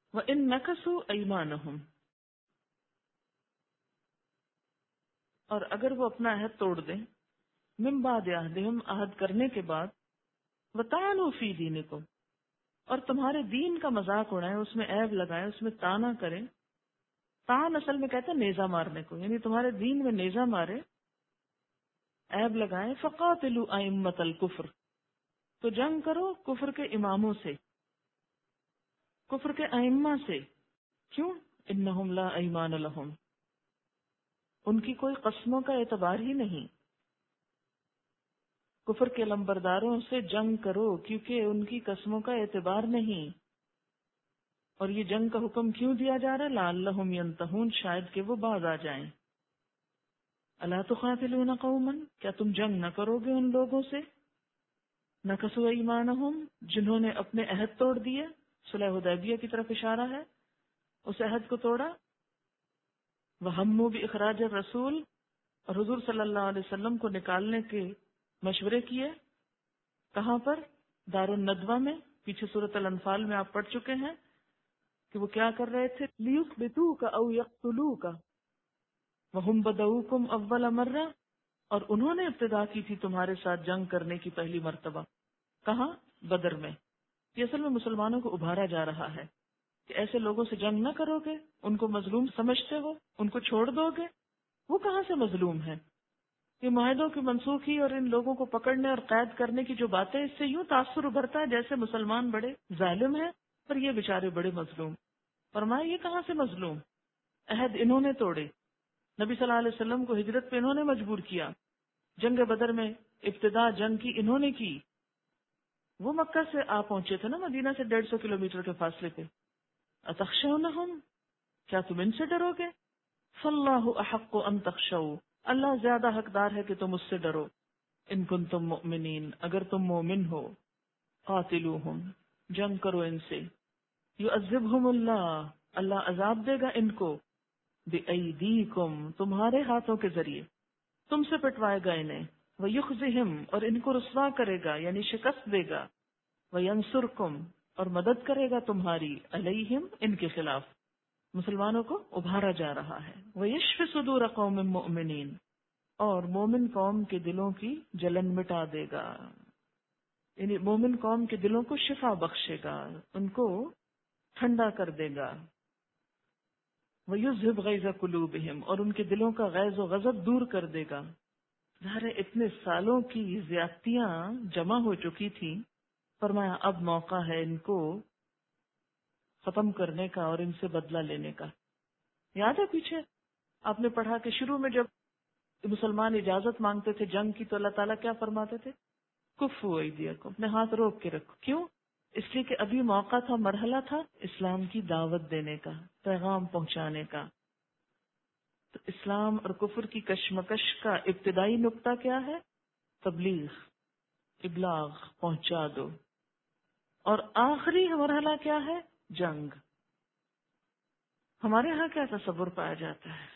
وَإِن نَكَثُوا أَيْمَانَهُمْ، اور اگر وہ اپنا عہد توڑ دیں، من بعد عہدہم، عہد کرنے کے بعد، وَطَعَنُوا فِي دِینِکُمْ، اور تمہارے دین کا مذاق اڑائیں، اس میں عیب لگائیں، اس میں طعنا کریں. طعن اصل میں کہتے ہیں نیزہ مارنے کو، یعنی تمہارے دین میں نیزہ مارے، عیب لگائیں. فَقَاتِلُوا أَئِمَّةَ الْكُفْرِ، تو جنگ کرو کفر کے اماموں سے، کفر کے ائمہ سے. کیوں؟ انہم لا ایمان لہم، ان کی کوئی قسموں کا اعتبار ہی نہیں. کفر کے لمبرداروں سے جنگ کرو کیونکہ ان کی قسموں کا اعتبار نہیں. اور یہ جنگ کا حکم کیوں دیا جا رہا ہے؟ لعلہم ینتہون، شاید کہ وہ باز آ جائیں. الا تقاتلون قوما، کیا تم جنگ نہ کرو گے ان لوگوں سے، نکثوا ایمانہم، جنہوں نے اپنے عہد توڑ دیے. صلح حدیبیہ کی طرف اشارہ ہے، اس عہد کو توڑا. وہموا باخراج الرسول، اور حضور صلی اللہ علیہ وسلم کو نکالنے کے مشورے کیے. کہاں پر؟ دار الندوہ میں. پیچھے سورۃ الانفال میں آپ پڑھ چکے ہیں کہ وہ کیا کر رہے تھے. لیثبتوک او یقتلوک وہم بدؤکم اول مرہ، اور انہوں نے ابتدا کی تھی تمہارے ساتھ جنگ کرنے کی پہلی مرتبہ. کہاں؟ بدر میں. یہ اصل میں مسلمانوں کو ابھارا جا رہا ہے کہ ایسے لوگوں سے جنگ نہ کرو گے، ان کو مظلوم سمجھتے ہو، ان کو چھوڑ دو گے. وہ کہاں سے مظلوم ہے؟ یہ معاہدوں کی منسوخی اور ان لوگوں کو پکڑنے اور قید کرنے کی جو باتیں، اس سے یوں تاثر ابھرتا ہے جیسے مسلمان بڑے ظالم ہیں پر یہ بیچارے بڑے مظلوم. فرمایا یہ کہاں سے مظلوم؟ عہد انہوں نے توڑے، نبی صلی اللہ علیہ وسلم کو ہجرت پہ انہوں نے مجبور کیا، جنگ بدر میں ابتدا جنگ کی انہوں نے کی. وہ مکہ سے آ پہنچے تھے نا مدینہ سے 150 کلومیٹر کے فاصلے پہ. اتخشونہم، کیا تم ان سے ڈرو گے؟ فاللہ احق ان تخشوا، اللہ زیادہ حقدار ہے کہ تم اس سے ڈرو. ان کنتم مؤمنین، اگر تم مومن ہو. قاتلوہم، جنگ کرو ان سے. یعذبہم اللہ، اللہ عذاب دے گا ان کو. بِأَيْدِيكُمْ، تمہارے ہاتھوں کے ذریعے، تم سے پٹوائے گا انہیں. وَيُخْزِهِمْ، اور ان کو رسوا کرے گا یعنی شکست دے گا. وَيَنْصُرْكُمْ، اور مدد کرے گا تمہاری. عَلَيْهِمْ، ان کے خلاف. مسلمانوں کو ابھارا جا رہا ہے. وَيَشْفِ صُدُورَ قَوْمٍ مُؤْمِنِينَ، اور مومن قوم کے دلوں کی جلن مٹا دے گا، یعنی مومن قوم کے دلوں کو شفا بخشے گا، ان کو ٹھنڈا کر دے گا. وَيُذْهِبْ غَيْظَ قُلُوبِهِمْ، اور ان کے دلوں کا غیظ و غضب دور کر دے گا. ظاہر اتنے سالوں کی زیادتیاں جمع ہو چکی تھیں، فرمایا اب موقع ہے ان کو ختم کرنے کا اور ان سے بدلہ لینے کا. یاد ہے پیچھے آپ نے پڑھا کہ شروع میں جب مسلمان اجازت مانگتے تھے جنگ کی تو اللہ تعالیٰ کیا فرماتے تھے؟ کفوا ایدیکم، اپنے ہاتھ روک کے رکھو. کیوں؟ اس لیے کہ ابھی موقع تھا، مرحلہ تھا اسلام کی دعوت دینے کا، پیغام پہنچانے کا. تو اسلام اور کفر کی کشمکش کا ابتدائی نقطہ کیا ہے؟ تبلیغ، ابلاغ، پہنچا دو. اور آخری مرحلہ کیا ہے؟ جنگ. ہمارے ہاں کیا تصور پایا جاتا ہے؟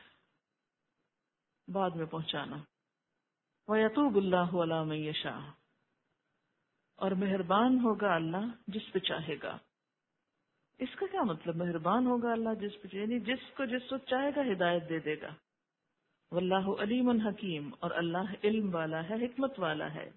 بعد میں پہنچانا. وَيَتُوبُ اللَّهُ عَلَى مَن يَشَاءُ، اور مہربان ہوگا اللہ جس پہ چاہے گا. اس کا کیا مطلب مہربان ہوگا اللہ جس پہ چاہے؟ یعنی جس کو جس وقت چاہے گا ہدایت دے دے گا. واللہ علیم حکیم، اور اللہ علم والا ہے، حکمت والا ہے.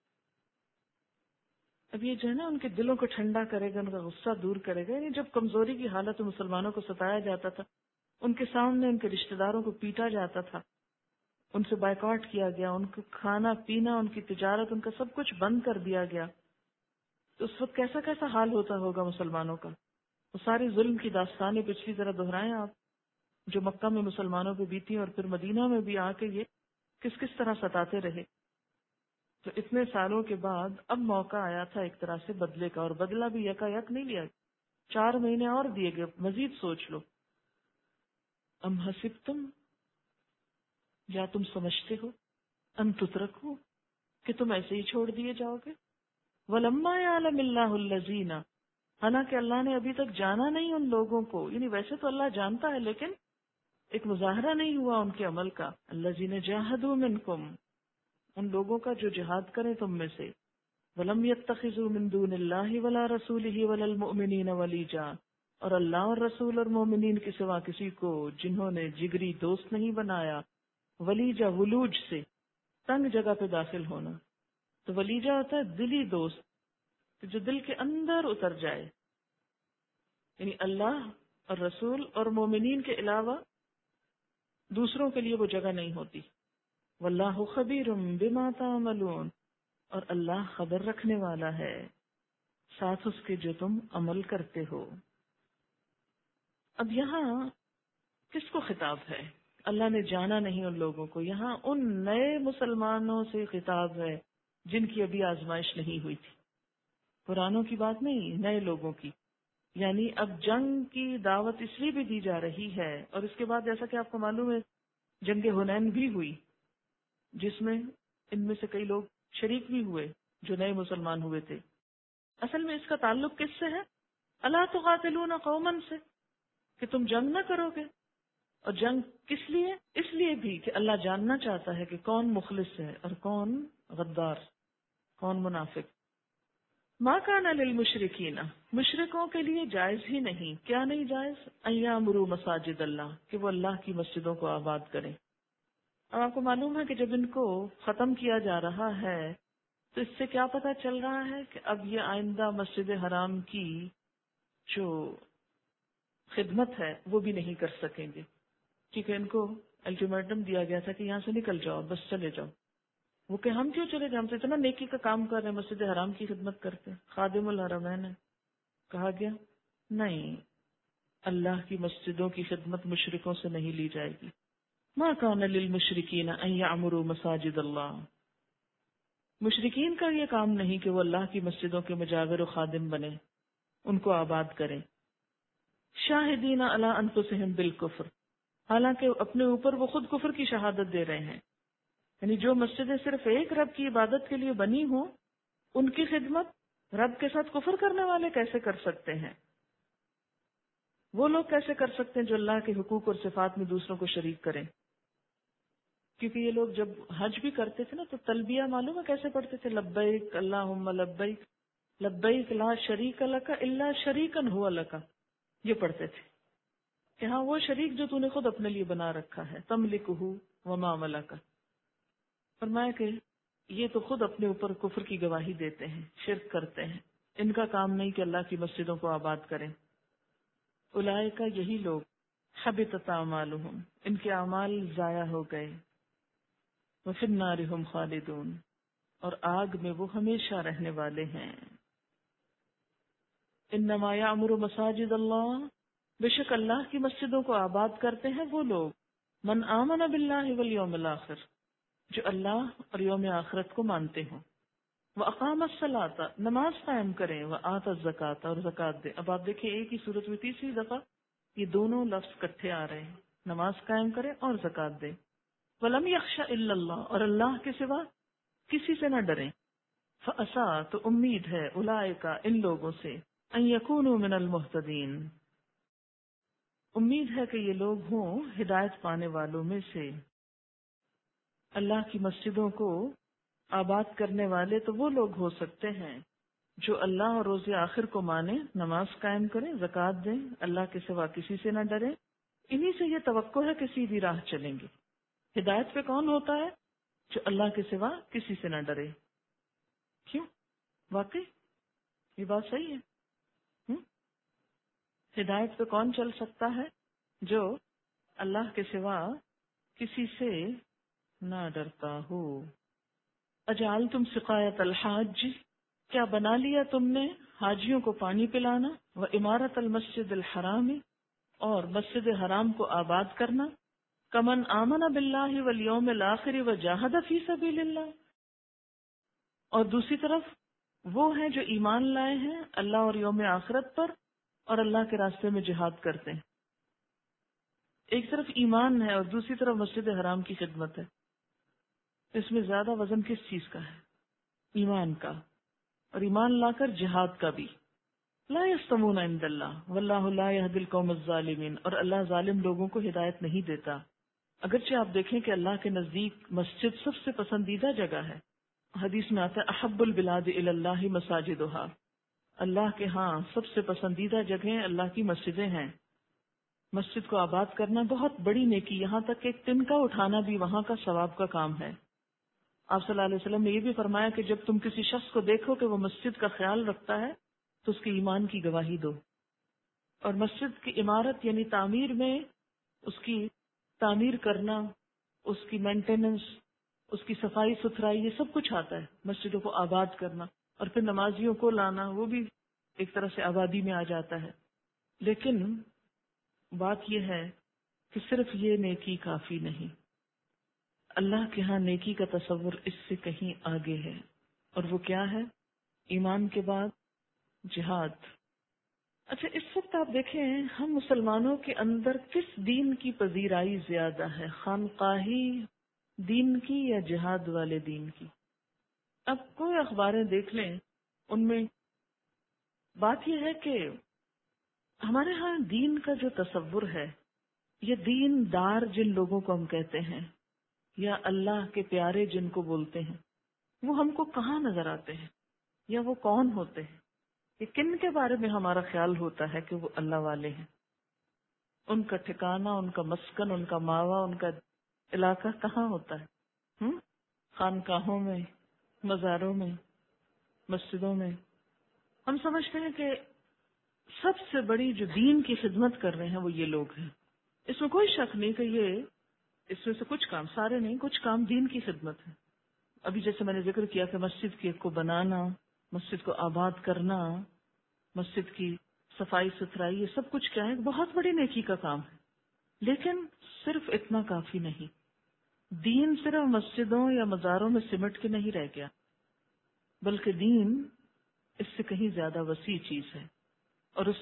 اب یہ جو ہے نا ان کے دلوں کو ٹھنڈا کرے گا، ان کا غصہ دور کرے گا. یعنی جب کمزوری کی حالت میں مسلمانوں کو ستایا جاتا تھا، ان کے سامنے ان کے رشتہ داروں کو پیٹا جاتا تھا، ان سے بائیکاٹ کیا گیا، ان کو کھانا پینا، ان کی تجارت، ان کا سب کچھ بند کر دیا گیا، تو اس وقت کیسا کیسا حال ہوتا ہوگا مسلمانوں کا. وہ ساری ظلم کی داستانیں پچھلی طرح دہرائیں آپ، جو مکہ میں مسلمانوں پہ بیتی اور پھر مدینہ میں بھی آ کے یہ کس کس طرح ستاتے رہے. تو اتنے سالوں کے بعد اب موقع آیا تھا ایک طرح سے بدلے کا، اور بدلہ بھی یکا یک نہیں لیا، 4 مہینے اور دیے گئے. مزید سوچ لو. ام حسبتم، یا تم سمجھتے ہو، ان تترکو، کہ تم ایسے ہی چھوڑ دیے جاؤ گے. وَلَمَّا يَعْلَمِ اللَّهُ الَّذِينَ، حالانکہ اللہ نے ابھی تک جانا نہیں ان لوگوں کو، یعنی ویسے تو اللہ جانتا ہے لیکن ایک مظاہرہ نہیں ہوا ان کے عمل کا. الَّذِينَ جَاهَدُوا مِنْكُمْ، ان لوگوں کا جو جہاد کرے تم میں سے. وَلَمْ يَتَّخِذُوا مِن دُونِ اللَّهِ وَلَا رَسُولِهِ وَلَا الْمُؤْمِنِينَ وَلِيجًا، اور اللہ اور رسول اور مومنین کے سوا کسی کو جنہوں نے جگری دوست نہیں بنایا، ولیجہ ولوج سے تنگ جگہ پہ داخل ہونا، تو ولیجہ ہوتا ہے دلی دوست، تو جو دل کے اندر اتر جائے، یعنی اللہ اور رسول اور مومنین کے علاوہ دوسروں کے لیے وہ جگہ نہیں ہوتی۔ واللہ خبیر بما تعملون، اور اللہ خبر رکھنے والا ہے ساتھ اس کے جو تم عمل کرتے ہو۔ اب یہاں کس کو خطاب ہے؟ اللہ نے جانا نہیں ان لوگوں کو، یہاں ان نئے مسلمانوں سے خطاب ہے جن کی ابھی آزمائش نہیں ہوئی تھی۔ پرانوں کی بات نہیں، نئے لوگوں کی۔ یعنی اب جنگ کی دعوت اس لیے بھی دی جا رہی ہے، اور اس کے بعد جیسا کہ آپ کو معلوم ہے جنگ حنین بھی ہوئی، جس میں ان میں سے کئی لوگ شریک بھی ہوئے جو نئے مسلمان ہوئے تھے۔ اصل میں اس کا تعلق کس سے ہے؟ الا تقاتلون قوما سے، کہ تم جنگ نہ کرو گے۔ اور جنگ کس لیے؟ اس لیے بھی کہ اللہ جاننا چاہتا ہے کہ کون مخلص ہے اور کون غدار، کون منافق۔ ما کان للمشرکین، مشرکوں کے لیے جائز ہی نہیں، کیا نہیں جائز؟ ان یامروا مساجد اللہ، کہ وہ اللہ کی مسجدوں کو آباد کریں۔ اب آپ کو معلوم ہے کہ جب ان کو ختم کیا جا رہا ہے تو اس سے کیا پتہ چل رہا ہے کہ اب یہ آئندہ مسجد حرام کی جو خدمت ہے وہ بھی نہیں کر سکیں گے، کیونکہ ان کو الٹیمیٹم دیا گیا تھا کہ یہاں سے نکل جاؤ، بس چلے جاؤ۔ وہ کہ ہم کیوں چلے جائیں، ہم تو اتنا نیکی کا کام کر رہے ہیں، مسجد حرام کی خدمت کرتے ہیں، خادم الحرمین ہے۔ کہا گیا نہیں، اللہ کی مسجدوں کی خدمت مشرکوں سے نہیں لی جائے گی۔ ما کان للمشرکین ان یعمروا مساجد اللہ، مشرکین کا یہ کام نہیں کہ وہ اللہ کی مسجدوں کے مجاور و خادم بنے، ان کو آباد کریں۔ شاہدین علی انفسہم بالکفر، حالانکہ اپنے اوپر وہ خود کفر کی شہادت دے رہے ہیں۔ یعنی جو مسجدیں صرف ایک رب کی عبادت کے لیے بنی ہوں، ان کی خدمت رب کے ساتھ کفر کرنے والے کیسے کر سکتے ہیں؟ وہ لوگ کیسے کر سکتے ہیں جو اللہ کے حقوق اور صفات میں دوسروں کو شریک کریں؟ کیونکہ یہ لوگ جب حج بھی کرتے تھے نا تو تلبیہ معلوم ہے کیسے پڑھتے تھے؟ لبیک اللہم لبیک، لبیک لا شریک لک الا شریکا هو لک، یہ پڑھتے تھے کہ ہاں وہ شریک جو تو نے خود اپنے لیے بنا رکھا ہے، تملکہ وما ملک، فرمایا کہ یہ تو خود اپنے اوپر کفر کی گواہی دیتے ہیں، شرک کرتے ہیں، ان کا کام نہیں کہ اللہ کی مسجدوں کو آباد کریں۔ اولئک، یہی لوگ، حبطت اعمالہم، ان کے اعمال ضائع ہو گئے، وفی النار ہم خالدون، اور آگ میں وہ ہمیشہ رہنے والے ہیں۔ انما یعمر مساجد اللہ، بے شک اللہ کی مسجدوں کو آباد کرتے ہیں وہ لوگ، من آمن باللہ والیوم الآخر، جو اللہ اور یوم آخرت کو مانتے ہوں، وَأَقَامَ الصَّلَاةَ، نماز قائم کریں، وَآتَى الزَّكَاةَ، اور زکوٰۃ دیں۔ اب آپ دیکھیں ایک ہی صورت میں تیسری دفعہ یہ دونوں لفظ اکٹھے آ رہے ہیں، نماز قائم کریں اور زکوٰۃ دیں۔ وَلَمْ يَخْشَ إِلَّا اللَّهُ، اور اللہ کے سوا کسی سے نہ ڈریں۔ فَأَسَىٰ، تو امید ہے، اولئک، ان لوگوں سے، ان یکونوا من المہتدین، امید ہے کہ یہ لوگ ہوں ہدایت پانے والوں میں سے۔ اللہ کی مسجدوں کو آباد کرنے والے تو وہ لوگ ہو سکتے ہیں جو اللہ اور روز آخر کو مانیں، نماز قائم کریں، زکوٰۃ دیں، اللہ کے سوا کسی سے نہ ڈریں۔ انہی سے یہ توقع ہے کہ سیدھی راہ چلیں گے۔ ہدایت پہ کون ہوتا ہے؟ جو اللہ کے سوا کسی سے نہ ڈرے۔ کیوں؟ واقعی یہ بات صحیح ہے۔ ہدایت پہ کون چل سکتا ہے؟ جو اللہ کے سوا کسی سے نہ ڈرتا ہو۔ اجعلتم سقایت الحاج، کیا بنا لیا تم نے حاجیوں کو پانی پلانا، و عمارت المسجد الحرام، اور مسجد حرام کو آباد کرنا، کمن آمن باللہ والیوم الآخر وجاہد فی سبیل اللہ، اور دوسری طرف وہ ہیں جو ایمان لائے ہیں اللہ اور یوم آخرت پر اور اللہ کے راستے میں جہاد کرتے ہیں۔ ایک طرف ایمان ہے اور دوسری طرف مسجد حرام کی خدمت ہے، اس میں زیادہ وزن کس چیز کا ہے؟ ایمان کا، اور ایمان لا کر جہاد کا بھی۔ لا یستمون عند اللہ واللہ لا یہدی القوم الظالمین، اور اللہ ظالم لوگوں کو ہدایت نہیں دیتا۔ اگرچہ آپ دیکھیں کہ اللہ کے نزدیک مسجد سب سے پسندیدہ جگہ ہے، حدیث میں آتا ہے احب البلاد الی اللہ مساجدها، اللہ کے ہاں سب سے پسندیدہ جگہیں اللہ کی مسجدیں ہیں. مسجد کو آباد کرنا بہت بڑی نیکی، یہاں تک کہ ایک تنکا اٹھانا بھی وہاں کا ثواب کا کام ہے. آپ صلی اللہ علیہ وسلم نے یہ بھی فرمایا کہ جب تم کسی شخص کو دیکھو کہ وہ مسجد کا خیال رکھتا ہے تو اس کے ایمان کی گواہی دو. اور مسجد کی عمارت یعنی تعمیر میں اس کی تعمیر کرنا، اس کی مینٹیننس، اس کی صفائی ستھرائی، یہ سب کچھ آتا ہے. مسجدوں کو آباد کرنا اور پھر نمازیوں کو لانا، وہ بھی ایک طرح سے آبادی میں آ جاتا ہے. لیکن بات یہ ہے کہ صرف یہ نیکی کافی نہیں. اللہ کے ہاں نیکی کا تصور اس سے کہیں آگے ہے، اور وہ کیا ہے؟ ایمان کے بعد جہاد. اچھا، اس وقت آپ دیکھیں ہم مسلمانوں کے اندر کس دین کی پذیرائی زیادہ ہے، خانقاہی دین کی یا جہاد والے دین کی؟ اب کوئی اخباریں دیکھ لیں، ان میں بات یہ ہے کہ ہمارے ہاں دین کا جو تصور ہے، یہ دین دار جن لوگوں کو ہم کہتے ہیں یا اللہ کے پیارے جن کو بولتے ہیں، وہ ہم کو کہاں نظر آتے ہیں، یا وہ کون ہوتے ہیں، کہ کن کے بارے میں ہمارا خیال ہوتا ہے کہ وہ اللہ والے ہیں؟ ان کا ٹھکانہ، ان کا مسکن، ان کا ماوا، ان کا علاقہ کہاں ہوتا ہے؟ خانقاہوں میں، مزاروں میں، مسجدوں میں. ہم سمجھتے ہیں کہ سب سے بڑی جو دین کی خدمت کر رہے ہیں وہ یہ لوگ ہیں. اس میں کوئی شک نہیں کہ یہ اس میں سے کچھ کام، سارے نہیں، کچھ کام دین کی خدمت ہے. ابھی جیسے میں نے ذکر کیا کہ مسجد کو بنانا، مسجد کو آباد کرنا، مسجد کی صفائی ستھرائی، یہ سب کچھ کیا ہے؟ بہت بڑی نیکی کا کام ہے. لیکن صرف اتنا کافی نہیں. دین صرف مسجدوں یا مزاروں میں سمٹ کے نہیں رہ گیا، بلکہ دین اس سے کہیں زیادہ وسیع چیز ہے، اور اس